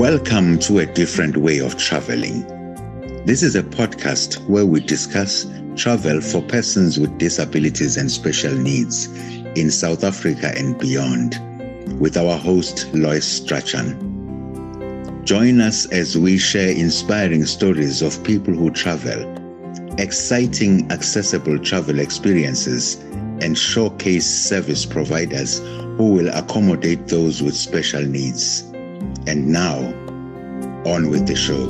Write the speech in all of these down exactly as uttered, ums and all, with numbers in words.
Welcome to A Different Way of Traveling. This is a podcast where we discuss travel for persons with disabilities and special needs in South Africa and beyond, with our host, Lois Strachan. Join us as we share inspiring stories of people who travel, exciting, accessible travel experiences, and showcase service providers who will accommodate those with special needs. And now, on with the show.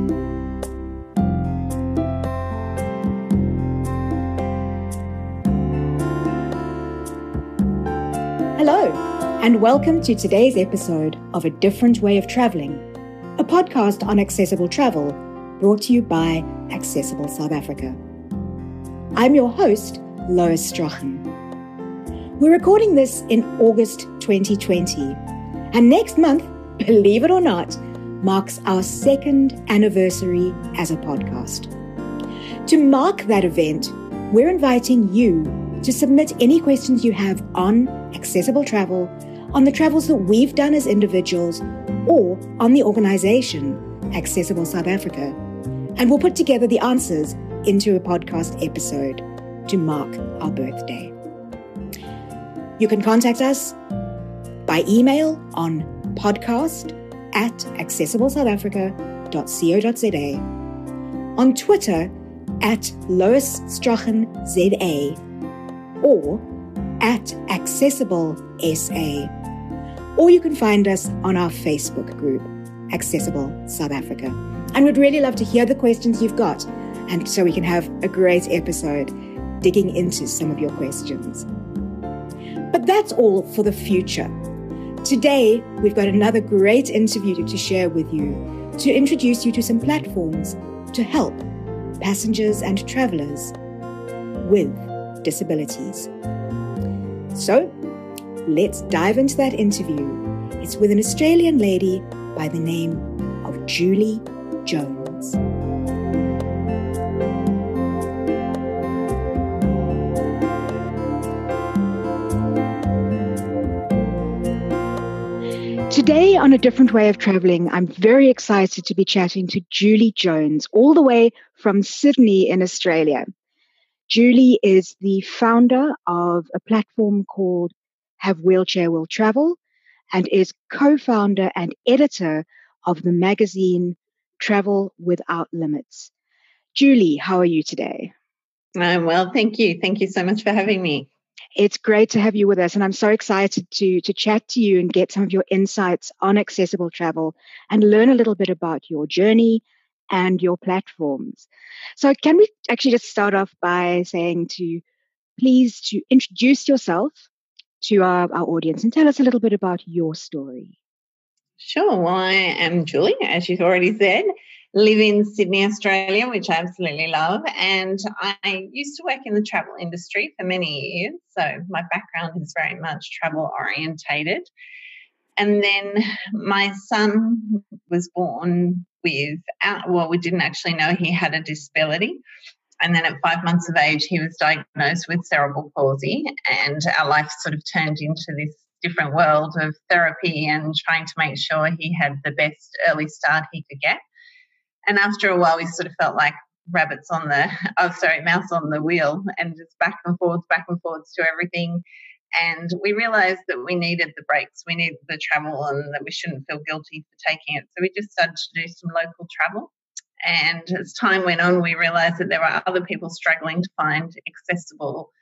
Hello, and welcome to today's episode of A Different Way of Traveling, a podcast on accessible travel brought to you by Accessible South Africa. I'm your host, Lois Strachan. We're recording this in August twenty twenty, and next month, believe it or not, marks our second anniversary as a podcast. To mark that event, we're inviting you to submit any questions you have on accessible travel, on the travels that we've done as individuals, or on the organization, Accessible South Africa. And we'll put together the answers into a podcast episode to mark our birthday. You can contact us by email on podcast at accessible south africa dot co dot za, on Twitter at Lois Strachan Z A, or at Accessible S A, or you can find us on our Facebook group, Accessible South Africa. And we'd really love to hear the questions you've got, and so we can have a great episode digging into some of your questions. But that's all for the future. Today, we've got another great interview to share with you to introduce you to some platforms to help passengers and travelers with disabilities. So, let's dive into that interview. It's with an Australian lady by the name of Julie Jones. Today on A Different Way of Traveling, I'm very excited to be chatting to Julie Jones, all the way from Sydney in Australia. Julie is the founder of a platform called Have Wheelchair Will Travel and is co-founder and editor of the magazine Travel Without Limits. Julie, how are you today? I'm well, thank you. Thank you so much for having me. It's great to have you with us, and I'm so excited to, to chat to you and get some of your insights on accessible travel and learn a little bit about your journey and your platforms. So can we actually just start off by saying to please to introduce yourself to our, our audience and tell us a little bit about your story. Sure. Well, I am Julie, as you've already said. Live in Sydney, Australia, which I absolutely love. And I used to work in the travel industry for many years. So my background is very much travel orientated. And then my son was born without, well, we didn't actually know he had a disability. And then at five months of age, he was diagnosed with cerebral palsy. And our life sort of turned into this different world of therapy and trying to make sure he had the best early start he could get. And after a while, we sort of felt like rabbits on the, oh, sorry, mouse on the wheel, and just back and forwards, back and forwards to everything. And we realised that we needed the breaks, we needed the travel, and that we shouldn't feel guilty for taking it. So we just started to do some local travel. And as time went on, we realised that there were other people struggling to find accessible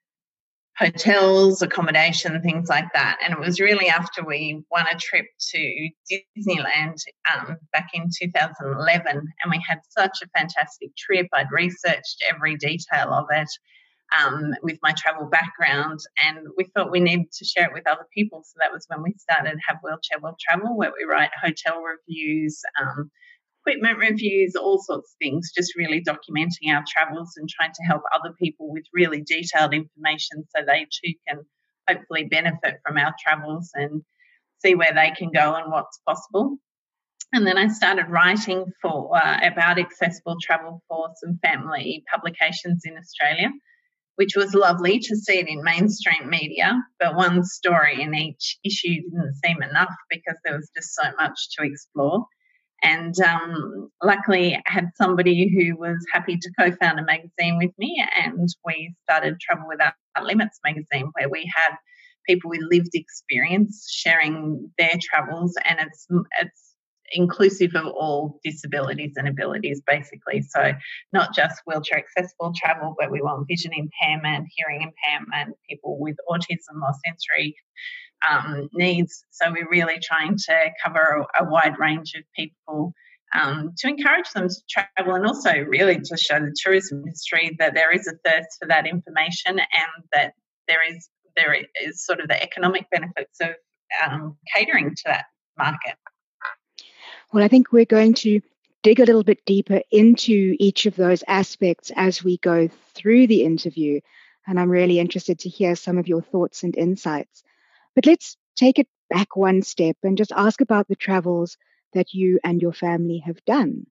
hotels, accommodation, things like that. And it was really after we won a trip to Disneyland um, back in two thousand eleven, and we had such a fantastic trip. I'd researched every detail of it um, with my travel background, and we thought we needed to share it with other people. So that was when we started Have Wheelchair Will Travel, where we write hotel reviews, um, equipment reviews, all sorts of things, just really documenting our travels and trying to help other people with really detailed information so they too can hopefully benefit from our travels and see where they can go and what's possible. And then I started writing for uh, about accessible travel for some family publications in Australia, which was lovely to see it in mainstream media, but one story in each issue didn't seem enough because there was just so much to explore. And um, luckily I had somebody who was happy to co-found a magazine with me, and we started Travel Without Limits magazine, where we had people with lived experience sharing their travels, and it's it's inclusive of all disabilities and abilities, basically. So not just wheelchair accessible travel, but we want vision impairment, hearing impairment, people with autism or sensory um, needs. So we're really trying to cover a, a wide range of people um, to encourage them to travel, and also really to show the tourism industry that there is a thirst for that information, and that there is there is sort of the economic benefits of um, catering to that market. Well, I think we're going to dig a little bit deeper into each of those aspects as we go through the interview, and I'm really interested to hear some of your thoughts and insights. But let's take it back one step and just ask about the travels that you and your family have done.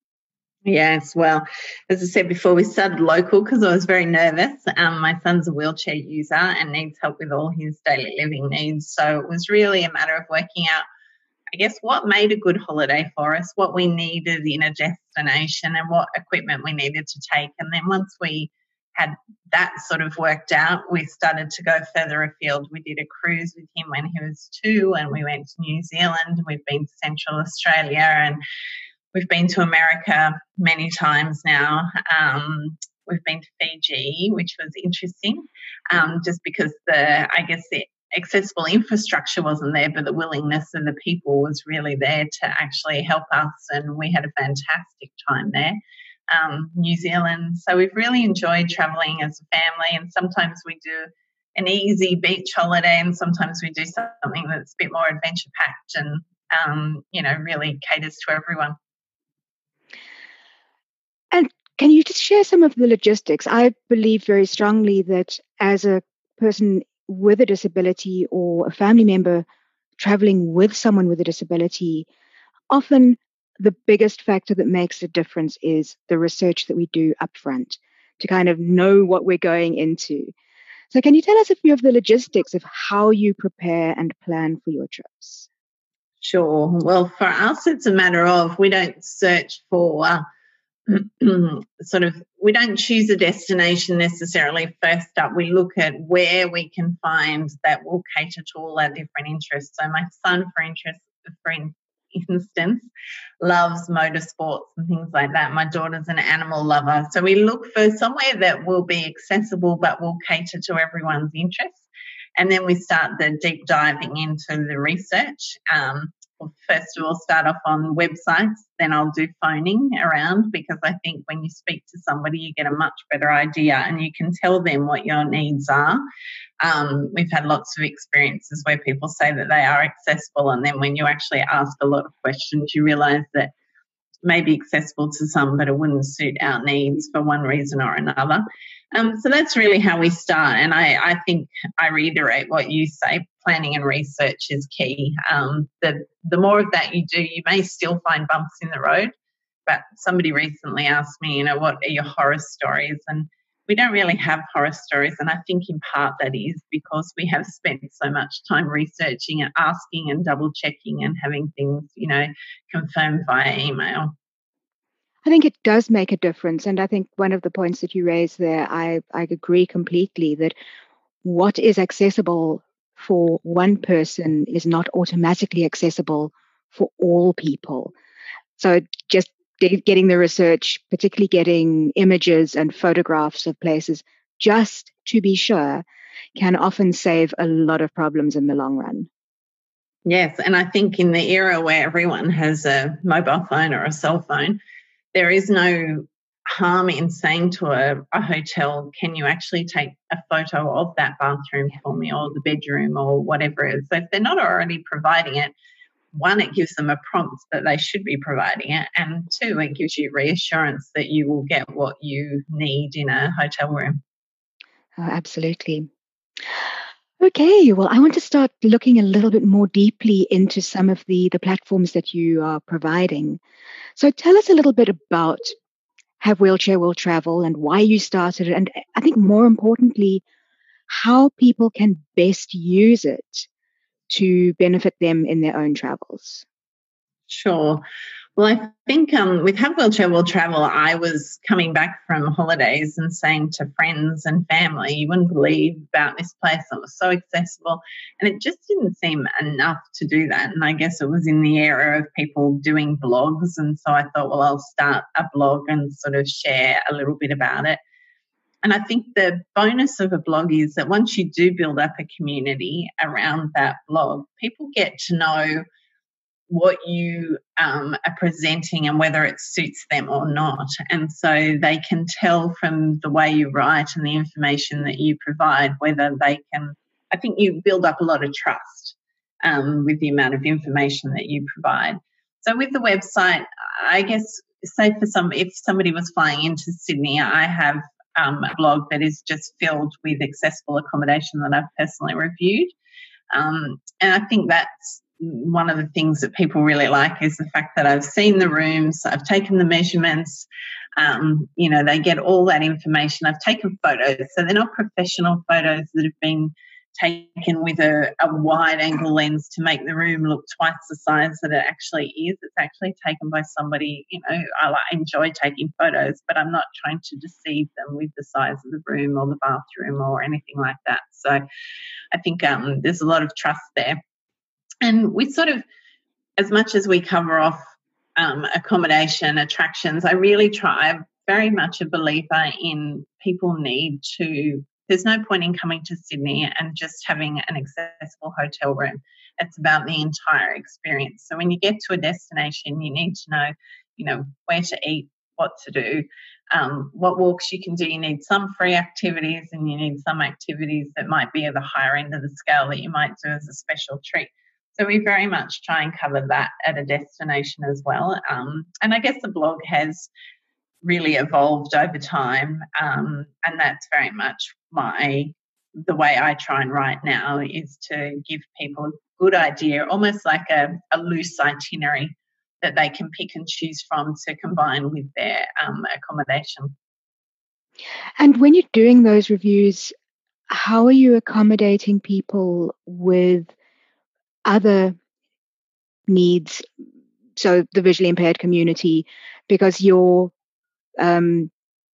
Yes, well, as I said before, we started local because I was very nervous. Um, my son's a wheelchair user and needs help with all his daily living needs. So it was really a matter of working out, I guess, what made a good holiday for us, what we needed in a destination, and what equipment we needed to take. And then once we had that sort of worked out, we started to go further afield. We did a cruise with him when he was two, and we went to New Zealand. We've been to Central Australia, and we've been to America many times now. Um, we've been to Fiji, which was interesting, um, just because the, I guess, the accessible infrastructure wasn't there, but the willingness of the people was really there to actually help us, and we had a fantastic time there. Um, New Zealand. So we've really enjoyed travelling as a family, and sometimes we do an easy beach holiday, and sometimes we do something that's a bit more adventure packed and, um, you know, really caters to everyone. And can you just share some of the logistics? I believe very strongly that as a person with a disability or a family member traveling with someone with a disability, often the biggest factor that makes a difference is the research that we do up front to kind of know what we're going into. So can you tell us a few of the logistics of how you prepare and plan for your trips? Sure. Well, for us, it's a matter of we don't search for uh, sort of, we don't choose a destination necessarily first up. We look at where we can find that will cater to all our different interests. So my son, for interest, for instance, loves motorsports and things like that. My daughter's an animal lover. So we look for somewhere that will be accessible but will cater to everyone's interests. And then we start the deep diving into the research. Um, we'll first of all start off on websites, then I'll do phoning around, because I think when you speak to somebody, you get a much better idea and you can tell them what your needs are. Um, we've had lots of experiences where people say that they are accessible, and then when you actually ask a lot of questions, you realise that may be accessible to some, but it wouldn't suit our needs for one reason or another. Um, so that's really how we start. And I, I think I reiterate what you say, planning and research is key. Um, the, the more of that you do, you may still find bumps in the road. But somebody recently asked me, you know, what are your horror stories? And we don't really have horror stories. And I think in part that is because we have spent so much time researching and asking and double checking and having things, you know, confirmed via email. I think it does make a difference. And I think one of the points that you raised there, I, I agree completely that what is accessible for one person is not automatically accessible for all people. So just getting the research, particularly getting images and photographs of places, just to be sure, can often save a lot of problems in the long run. Yes, and I think in the era where everyone has a mobile phone or a cell phone, there is no harm in saying to a, a hotel, can you actually take a photo of that bathroom for me, or the bedroom, or whatever it is. So if they're not already providing it, one, it gives them a prompt that they should be providing it, and two, it gives you reassurance that you will get what you need in a hotel room. Oh, absolutely. Okay, well, I want to start looking a little bit more deeply into some of the, the platforms that you are providing. So tell us a little bit about Have Wheelchair Will Travel and why you started it. And I think more importantly, how people can best use it to benefit them in their own travels. Sure. Well, I think um, with Have Wheelchair Will Travel, I was coming back from holidays and saying to friends and family, you wouldn't believe about this place. It was so accessible. And it just didn't seem enough to do that. And I guess it was in the era of people doing blogs. And so I thought, well, I'll start a blog and sort of share a little bit about it. And I think the bonus of a blog is that once you do build up a community around that blog, people get to know what you um, are presenting and whether it suits them or not. And so they can tell from the way you write and the information that you provide whether they can, I think you build up a lot of trust um, with the amount of information that you provide. So with the website, I guess, say for some, if somebody was flying into Sydney, I have um, a blog that is just filled with accessible accommodation that I've personally reviewed. Um, and I think that's one of the things that people really like is the fact that I've seen the rooms, I've taken the measurements, um, you know, they get all that information. I've taken photos. So they're not professional photos that have been taken with a, a wide angle lens to make the room look twice the size that it actually is. It's actually taken by somebody, you know, I enjoy taking photos, but I'm not trying to deceive them with the size of the room or the bathroom or anything like that. So I think um, there's a lot of trust there. And we sort of, as much as we cover off um, accommodation, attractions, I really try, I'm very much a believer in people need to, there's no point in coming to Sydney and just having an accessible hotel room. It's about the entire experience. So when you get to a destination, you need to know, you know, where to eat, what to do, um, what walks you can do. You need some free activities and you need some activities that might be at the higher end of the scale that you might do as a special treat. So we very much try and cover that at a destination as well. Um, and I guess the blog has really evolved over time, um, and that's very much my the way I try and write now is to give people a good idea, almost like a, a loose itinerary that they can pick and choose from to combine with their um, accommodation. And when you're doing those reviews, how are you accommodating people with other needs, so the visually impaired community, because your um,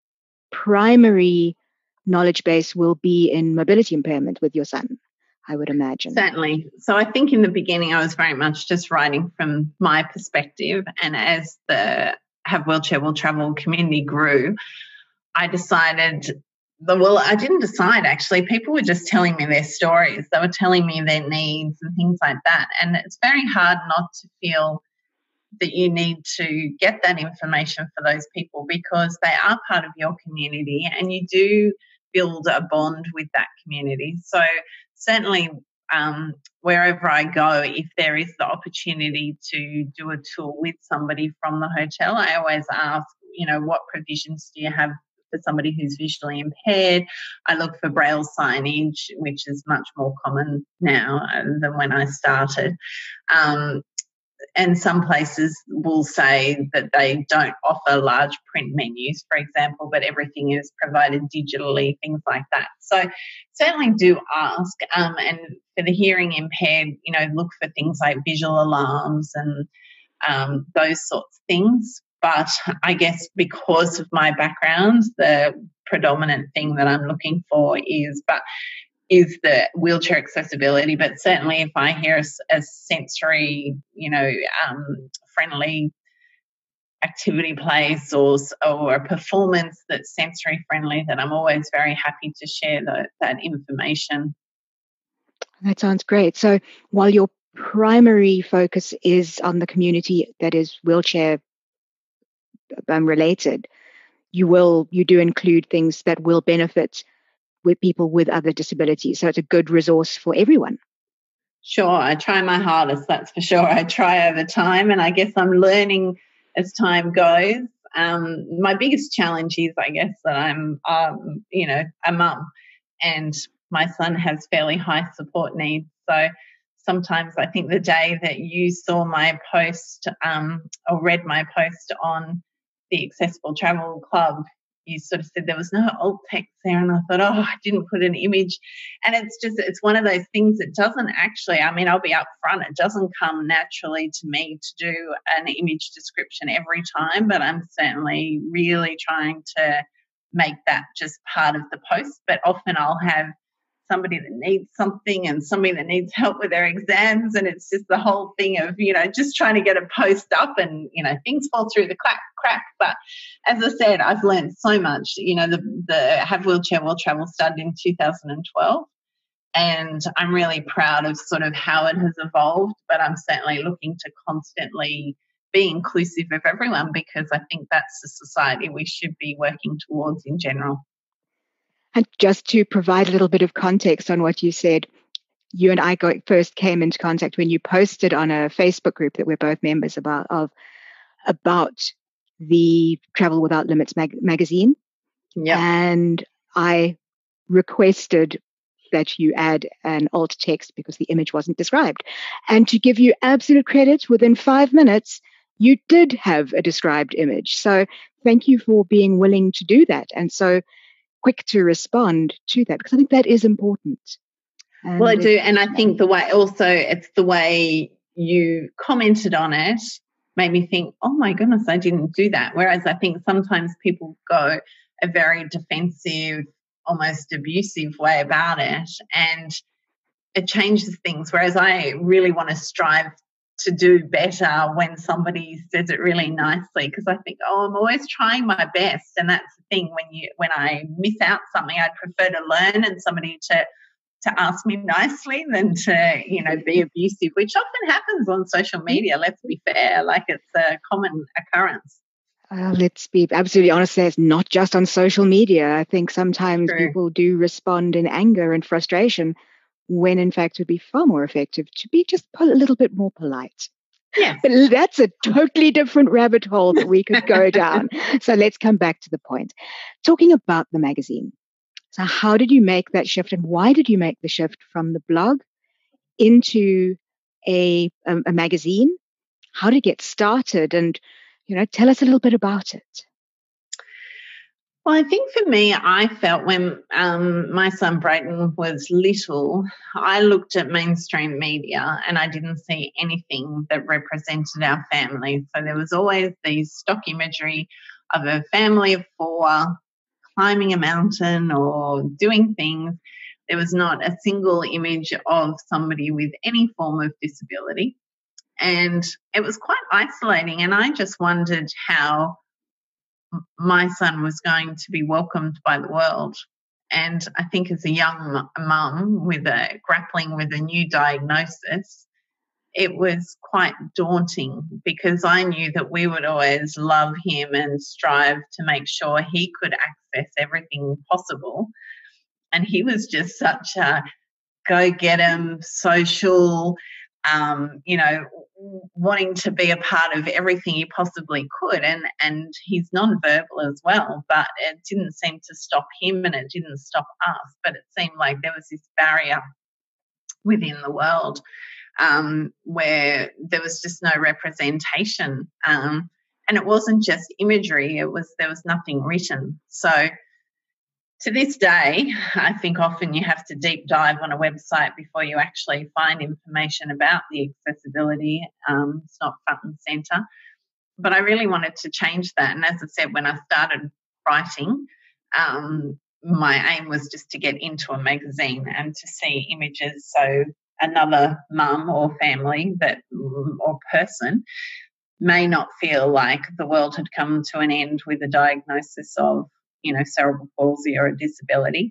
primary knowledge base will be in mobility impairment with your son, I would imagine. Certainly. So I think in the beginning I was very much just writing from my perspective, and as the Have Wheelchair Will Travel community grew, I decided The, well, I didn't decide, actually. People were just telling me their stories. They were telling me their needs and things like that. And it's very hard not to feel that you need to get that information for those people because they are part of your community and you do build a bond with that community. So certainly um, wherever I go, if there is the opportunity to do a tour with somebody from the hotel, I always ask, you know, what provisions do you have for somebody who's visually impaired? I look for braille signage, which is much more common now than when I started. Um, and some places will say that they don't offer large print menus, for example, but everything is provided digitally, things like that. So certainly do ask. Um, and for the hearing impaired, you know, look for things like visual alarms and um, those sorts of things. But I guess because of my background, the predominant thing that I'm looking for is but is the wheelchair accessibility. But certainly if I hear a, a sensory, you know, um, friendly activity place or, or a performance that's sensory friendly, then I'm always very happy to share the, that information. That sounds great. So while your primary focus is on the community that is wheelchair Um, related, you will you do include things that will benefit with people with other disabilities. So it's a good resource for everyone. Sure, I try my hardest, that's for sure. I try over time, and I guess I'm learning as time goes. Um, my biggest challenge is, I guess, that I'm, um, you know, a mum, and my son has fairly high support needs. So sometimes I think the day that you saw my post um, or read my post on the Accessible Travel Club, you sort of said there was no alt text there, and I thought, oh, I didn't put an image. And it's just, it's one of those things that doesn't actually, I mean, I'll be upfront, it doesn't come naturally to me to do an image description every time, but I'm certainly really trying to make that just part of the post. But often I'll have somebody that needs something and somebody that needs help with their exams, and it's just the whole thing of, you know, just trying to get a post up, and, you know, things fall through the crack, crack. But as I said, I've learned so much. You know, the, the Have Wheelchair Will Travel started in two thousand twelve, and I'm really proud of sort of how it has evolved, but I'm certainly looking to constantly be inclusive of everyone, because I think that's the society we should be working towards in general. And just to provide a little bit of context on what you said, you and I got, first came into contact when you posted on a Facebook group that we're both members about, of about the Travel Without Limits mag- magazine. Yeah. And I requested that you add an alt text because the image wasn't described. And to give you absolute credit, within five minutes, you did have a described image. So thank you for being willing to do that. And so quick to respond to that, because I think that is important. And well, I do. And I think the way also it's the way you commented on it made me think, oh my goodness, I didn't do that. Whereas I think sometimes people go a very defensive, almost abusive way about it, and it changes things. Whereas I really want to strive to do better when somebody says it really nicely, because I think, oh, I'm always trying my best. And that's the thing, when you when I miss out something, I'd prefer to learn and somebody to to ask me nicely than to, you know, be abusive, which often happens on social media, let's be fair, like it's a common occurrence. Uh, let's be absolutely honest, it's not just on social media. I think sometimes True. people do respond in anger and frustration, when in fact it would be far more effective to be just a little bit more polite. Yes. But that's a totally different rabbit hole that we could go down. So let's come back to the point. Talking about the magazine. So how did you make that shift, and why did you make the shift from the blog into a, a, a magazine? How did it get started? And, you know, tell us a little bit about it. Well, I think for me, I felt when um, my son Brayden was little, I looked at mainstream media and I didn't see anything that represented our family. So there was always these stock imagery of a family of four climbing a mountain or doing things. There was not a single image of somebody with any form of disability. And it was quite isolating. And I just wondered how my son was going to be welcomed by the world. And I think as a young mum with a grappling with a new diagnosis, it was quite daunting, because I knew that we would always love him and strive to make sure he could access everything possible. And he was just such a go-get-em, social, um, you know, wanting to be a part of everything he possibly could. And, and he's nonverbal as well, but it didn't seem to stop him and it didn't stop us. But it seemed like there was this barrier within the world um, where there was just no representation. Um, and it wasn't just imagery, it was there was nothing written. So to this day, I think often you have to deep dive on a website before you actually find information about the accessibility. Um, it's not front and centre. But I really wanted to change that. And as I said, when I started writing, um, my aim was just to get into a magazine and to see images so another mum or family that or person may not feel like the world had come to an end with a diagnosis of, you know, cerebral palsy or a disability,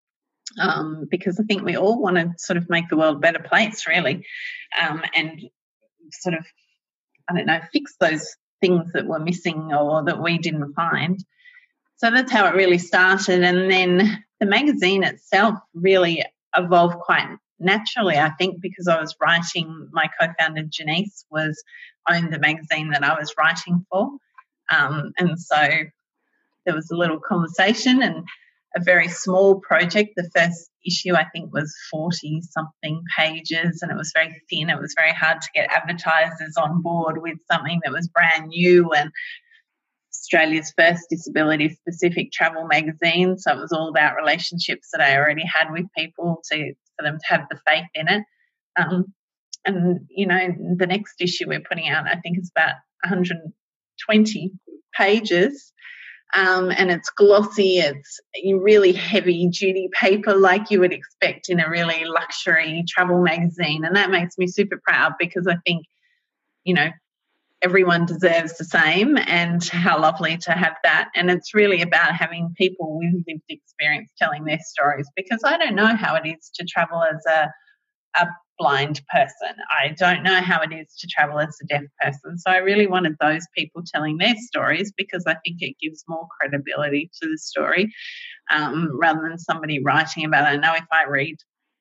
um, because I think we all want to sort of make the world a better place, really, um, and sort of, I don't know, fix those things that were missing or that we didn't find. So that's how it really started. And then the magazine itself really evolved quite naturally, I think, because I was writing, my co-founder Janice was owned the magazine that I was writing for, um, and so there was a little conversation and a very small project. The first issue, I think, was forty-something pages, and it was very thin. It was very hard to get advertisers on board with something that was brand new. And Australia's first disability-specific travel magazine. So it was all about relationships that I already had with people to for them to have the faith in it. Um, and, you know, the next issue we're putting out, I think, is about one hundred twenty pages. Um, and it's glossy, it's really heavy-duty paper like you would expect in a really luxury travel magazine. And that makes me super proud because I think, you know, everyone deserves the same, and how lovely to have that. And it's really about having people with lived experience telling their stories, because I don't know how it is to travel as a, a blind person. I don't know how it is to travel as a deaf person. So I really wanted those people telling their stories because I think it gives more credibility to the story um, rather than somebody writing about it. I know if I read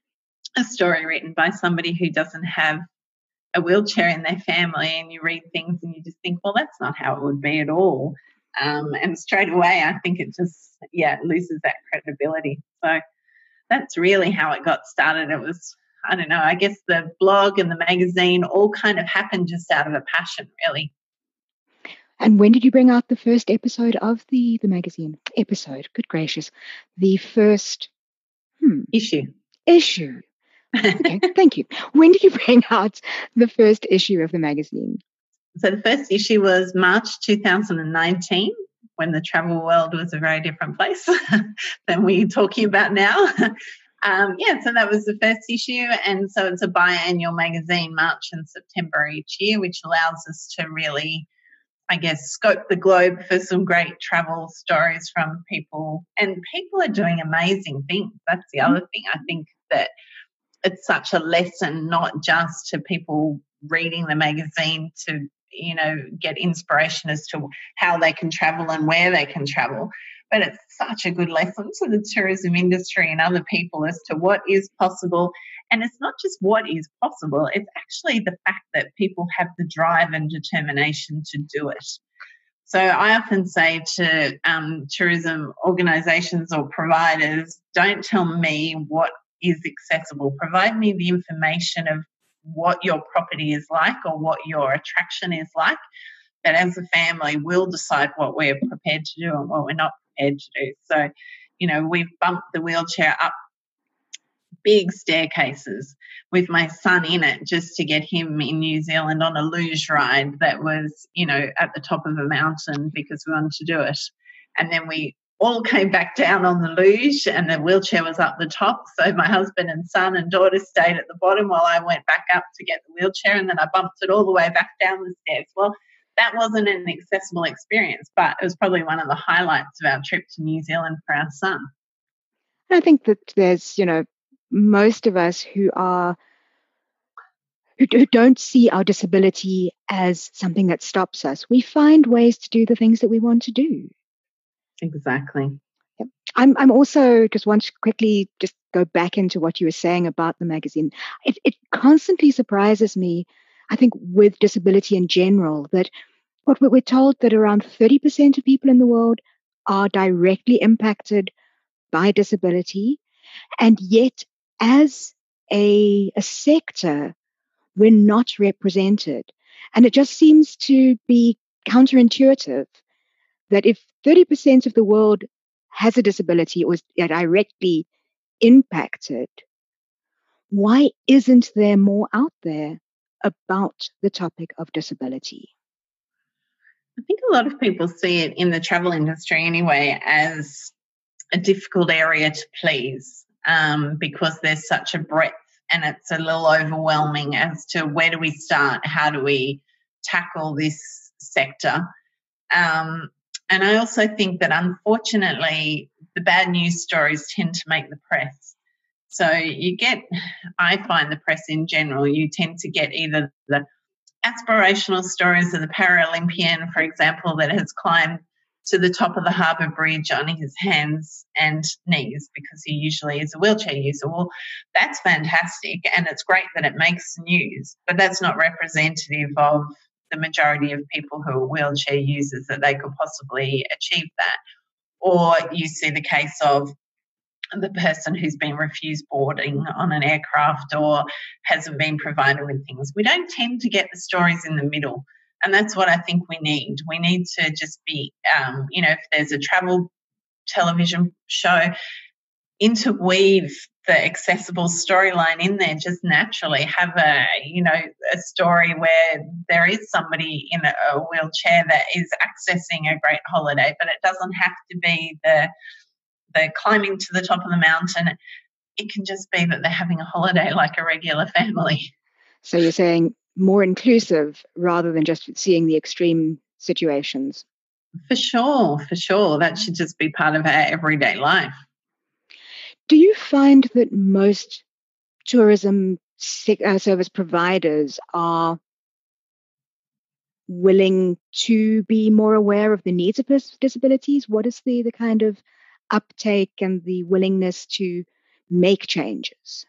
a story written by somebody who doesn't have a wheelchair in their family and you read things and you just think, well, that's not how it would be at all. Um, and straight away, I think it just, yeah, it loses that credibility. So that's really how it got started. It was, I don't know, I guess the blog and the magazine all kind of happened just out of a passion, really. And when did you bring out the first episode of the, the magazine? Episode, good gracious. The first hmm, issue. Issue. Okay, thank you. When did you bring out the first issue of the magazine? So the first issue was March two thousand nineteen, when the travel world was a very different place than we're talking about now. Um, yeah, so that was the first issue, and so it's a biannual magazine, March and September each year, which allows us to really, I guess, scope the globe for some great travel stories from people. And people are doing amazing things. That's the other thing. I think that it's such a lesson, not just to people reading the magazine to, you know, get inspiration as to how they can travel and where they can travel, but it's such a good lesson to the tourism industry and other people as to what is possible. And it's not just what is possible, it's actually the fact that people have the drive and determination to do it. So I often say to um, tourism organisations or providers, don't tell me what is accessible. Provide me the information of what your property is like or what your attraction is like. That as a family, we'll decide what we're prepared to do and what we're not prepared to do. So, you know, we've bumped the wheelchair up big staircases with my son in it just to get him in New Zealand on a luge ride that was, you know, at the top of a mountain because we wanted to do it. And then we all came back down on the luge and the wheelchair was up the top. So my husband and son and daughter stayed at the bottom while I went back up to get the wheelchair, and then I bumped it all the way back down the stairs. Well, that wasn't an accessible experience, but it was probably one of the highlights of our trip to New Zealand for our son. I think that there's, you know, most of us who are who don't see our disability as something that stops us. We find ways to do the things that we want to do. Exactly. Yep. I'm I'm also just want to quickly just go back into what you were saying about the magazine. It it constantly surprises me, I think, with disability in general, that what we're told that around thirty percent of people in the world are directly impacted by disability, and yet as a, a sector, we're not represented. And it just seems to be counterintuitive that if thirty percent of the world has a disability or is directly impacted, why isn't there more out there about the topic of disability? I think a lot of people see it in the travel industry anyway as a difficult area to please um, because there's such a breadth and it's a little overwhelming as to where do we start, how do we tackle this sector. Um, and I also think that unfortunately the bad news stories tend to make the press. So you get, I find the press in general, you tend to get either the aspirational stories of the Paralympian, for example, that has climbed to the top of the harbour bridge on his hands and knees because he usually is a wheelchair user. Well, that's fantastic and it's great that it makes news, but that's not representative of the majority of people who are wheelchair users that they could possibly achieve that. Or you see the case of the person who's been refused boarding on an aircraft or hasn't been provided with things. We don't tend to get the stories in the middle. And that's what I think we need. We need to just be, um, you know, if there's a travel television show, interweave the accessible storyline in there just naturally. Have a, you know, a story where there is somebody in a, a wheelchair that is accessing a great holiday, but it doesn't have to be the the climbing to the top of the mountain. It can just be that they're having a holiday like a regular family. So you're saying more inclusive rather than just seeing the extreme situations. For sure, for sure. That should just be part of our everyday life. Do you find that most tourism service providers are willing to be more aware of the needs of persons with disabilities? What is the, the kind of uptake and the willingness to make changes?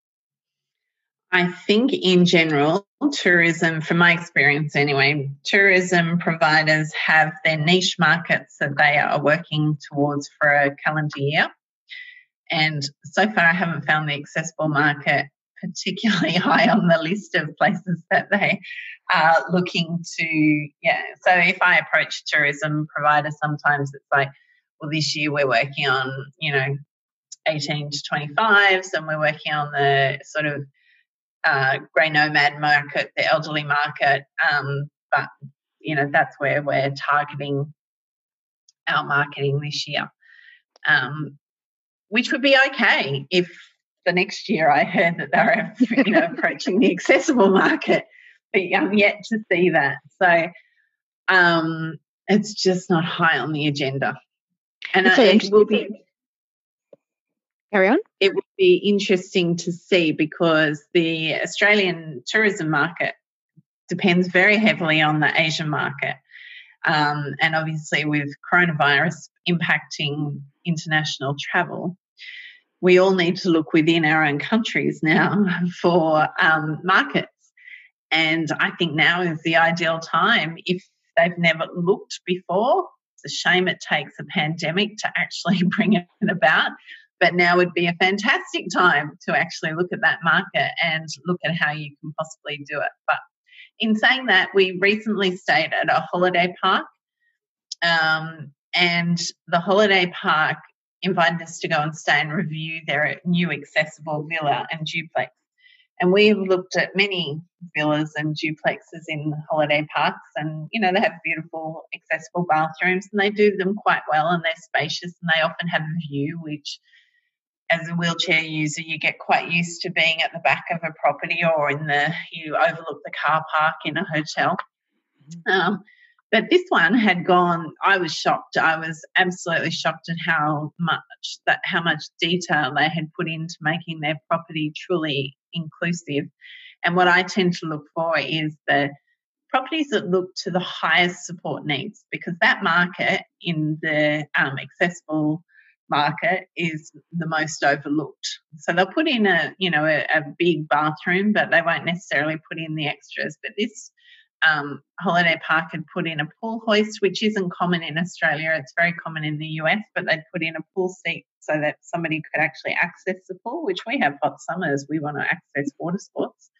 I think in general, tourism, from my experience anyway, tourism providers have their niche markets that they are working towards for a calendar year. And so far I haven't found the accessible market particularly high on the list of places that they are looking to, yeah. So if I approach a tourism provider, sometimes it's like, well, this year we're working on, you know, eighteen to twenty-fives, and we're working on the sort of uh, grey nomad market, the elderly market. Um, but, you know, that's where we're targeting our marketing this year. Um, which would be okay if the next year I heard that they were, you know, approaching the accessible market, but I'm yet to see that. So um, it's just not high on the agenda. And so it will be. Carry on. It would be interesting to see because the Australian tourism market depends very heavily on the Asian market. Um, and obviously with coronavirus impacting international travel, we all need to look within our own countries now for um, markets. And I think now is the ideal time. If they've never looked before, it's a shame it takes a pandemic to actually bring it about. But now would be a fantastic time to actually look at that market and look at how you can possibly do it. But in saying that, we recently stayed at a holiday park, um, and the holiday park invited us to go and stay and review their new accessible villa and duplex. And we've looked at many villas and duplexes in holiday parks, and, you know, they have beautiful accessible bathrooms and they do them quite well and they're spacious and they often have a view, which as a wheelchair user you get quite used to being at the back of a property or in the, you overlook the car park in a hotel. Um, but this one had gone, I was shocked. I was absolutely shocked at how much that how much detail they had put into making their property truly inclusive. And what I tend to look for is the properties that look to the highest support needs, because that market in the um, accessible market is the most overlooked. So they'll put in a, you know, a, a big bathroom, but they won't necessarily put in the extras. But this um, holiday park had put in a pool hoist, which isn't common in Australia. It's very common in the U S, but they'd put in a pool seat so that somebody could actually access the pool, which we have hot summers. We want to access water sports.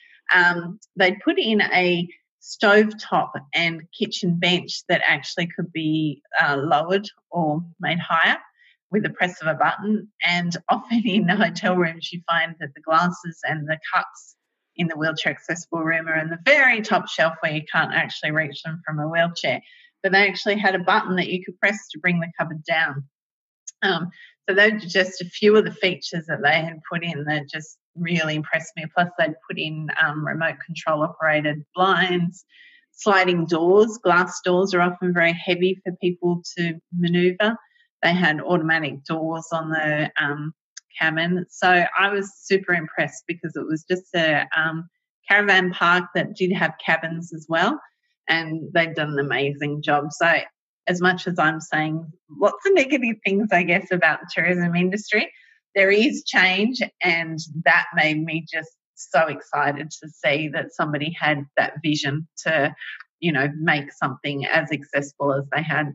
Um, they'd put in a stovetop and kitchen bench that actually could be uh, lowered or made higher with the press of a button. And often in the hotel rooms you find that the glasses and the cups in the wheelchair accessible room are in the very top shelf where you can't actually reach them from a wheelchair. But they actually had a button that you could press to bring the cupboard down. Um, so those are just a few of the features that they had put in that just really impressed me. Plus they'd put in um, remote control operated blinds, sliding doors. Glass doors are often very heavy for people to manoeuvre. They had automatic doors on the um, cabin. So I was super impressed because it was just a um, caravan park that did have cabins as well, and they'd done an amazing job. So as much as I'm saying lots of negative things, I guess, about the tourism industry, there is change, and that made me just so excited to see that somebody had that vision to, you know, make something as accessible as they had.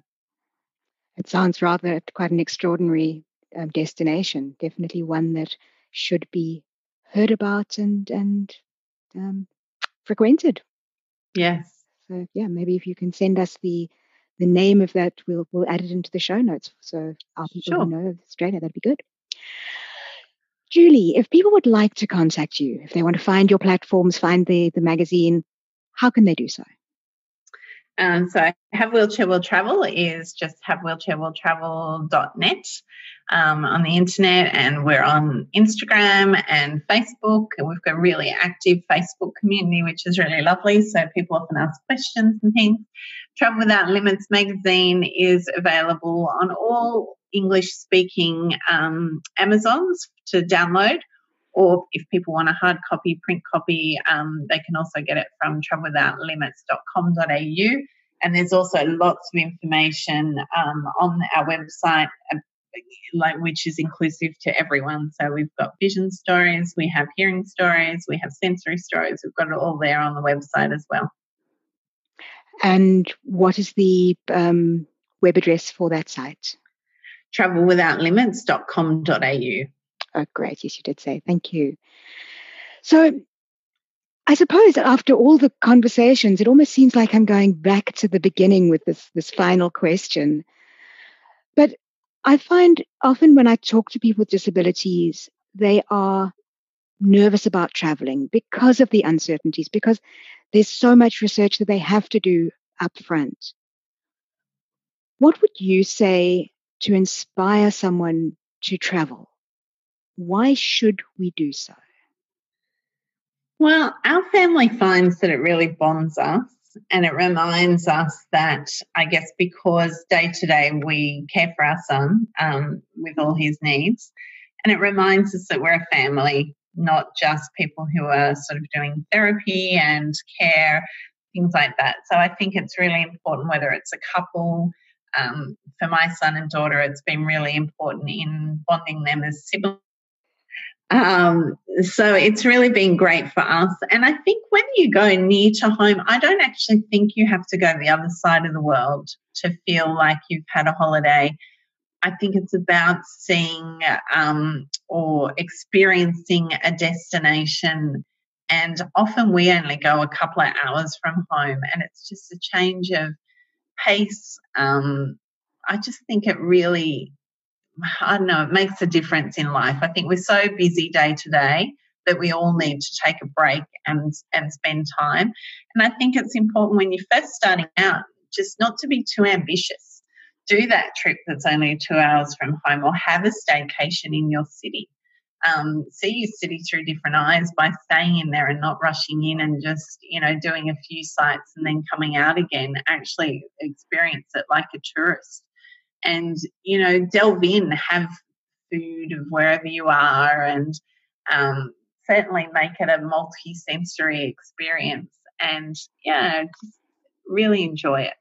It sounds rather quite an extraordinary um, destination, definitely one that should be heard about and, and um, frequented. Yes. So yeah, maybe if you can send us the the name of that, we'll we'll add it into the show notes. So our people Sure. who know Australia, that'd be good. Julie, if people would like to contact you, if they want to find your platforms, find the the magazine, how can they do so? Um, so Have Wheelchair Will Travel is just have wheelchair will travel dot net um, on the internet, and we're on Instagram and Facebook, and we've got a really active Facebook community, which is really lovely. So people often ask questions and things. Travel Without Limits magazine is available on all English-speaking um, Amazons to download, or if people want a hard copy, print copy, um, they can also get it from travel without limits dot com dot a u. And there's also lots of information um, on our website, uh, like which is inclusive to everyone. So we've got vision stories, we have hearing stories, we have sensory stories. We've got it all there on the website as well. And what is the um, web address for that site? travel without limits dot com dot a u. Oh, great. Yes, you did say. Thank you. So I suppose after all the conversations, it almost seems like I'm going back to the beginning with this, this final question. But I find often when I talk to people with disabilities, they are nervous about traveling because of the uncertainties, because there's so much research that they have to do up front. What would you say to inspire someone to travel? Why should we do so? Well, our family finds that it really bonds us, and it reminds us that, I guess, because day to day we care for our son um, with all his needs, and it reminds us that we're a family, not just people who are sort of doing therapy and care, things like that. So I think it's really important, whether it's a couple. Um, for my son and daughter, it's been really important in bonding them as siblings. Um, so it's really been great for us. And I think when you go near to home, I don't actually think you have to go to the other side of the world to feel like you've had a holiday. I think it's about seeing um, or experiencing a destination. And often we only go a couple of hours from home, and it's just a change of pace. Um, I just think it really, I don't know, it makes a difference in life. I think we're so busy day to day that we all need to take a break and, and spend time. And I think it's important when you're first starting out just not to be too ambitious. Do that trip that's only two hours from home, or have a staycation in your city. Um, see your city through different eyes by staying in there and not rushing in and just, you know, doing a few sites and then coming out again. Actually experience it like a tourist. And, you know, delve in, have food of wherever you are, and um, certainly make it a multi-sensory experience. And, yeah, just really enjoy it.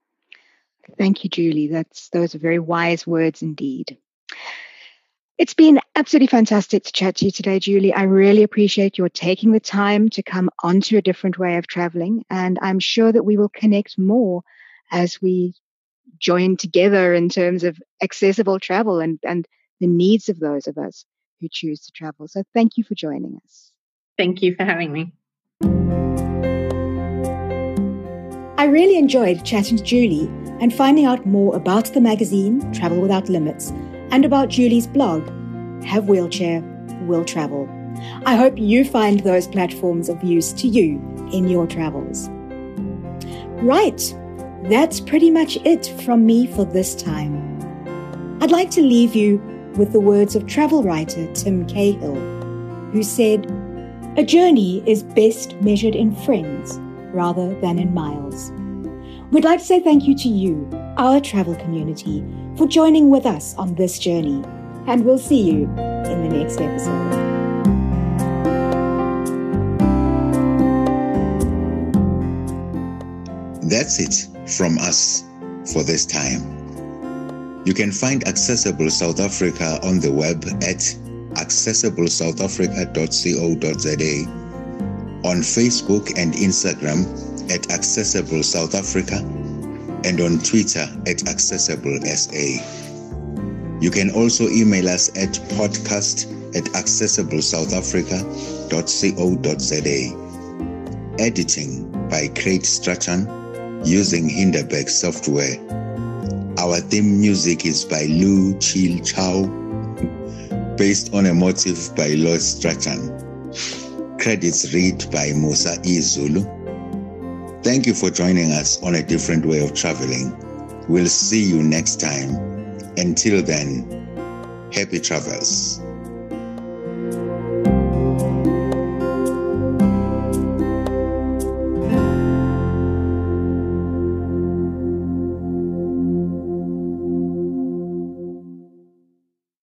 Thank you, Julie. That's those are very wise words indeed. It's been absolutely fantastic to chat to you today, Julie. I really appreciate your taking the time to come onto a different way of traveling. And I'm sure that we will connect more as we join together in terms of accessible travel and, and the needs of those of us who choose to travel. So thank you for joining us. Thank you for having me. I really enjoyed chatting to Julie and finding out more about the magazine, Travel Without Limits, and about Julie's blog, Have Wheelchair Will Travel. I hope you find those platforms of use to you in your travels. Right. That's pretty much it from me for this time. I'd like to leave you with the words of travel writer Tim Cahill, who said, "A journey is best measured in friends rather than in miles." We'd like to say thank you to you, our travel community, for joining with us on this journey, and we'll see you in the next episode. That's it from us for this time. You can find Accessible South Africa on the web at accessible south africa dot co dot za, on Facebook and Instagram at Accessible South Africa, and on Twitter at Accessible S A. You can also email us at podcast at accessible south africa dot co dot za. Editing by Craig Strachan using Hinderberg software. Our theme music is by Lu Chil Chow, based on a motif by Lloyd Strachan. Credits read by Musa E. Zulu. Thank you for joining us on A Different Way of Traveling. We'll see you next time. Until then, happy travels.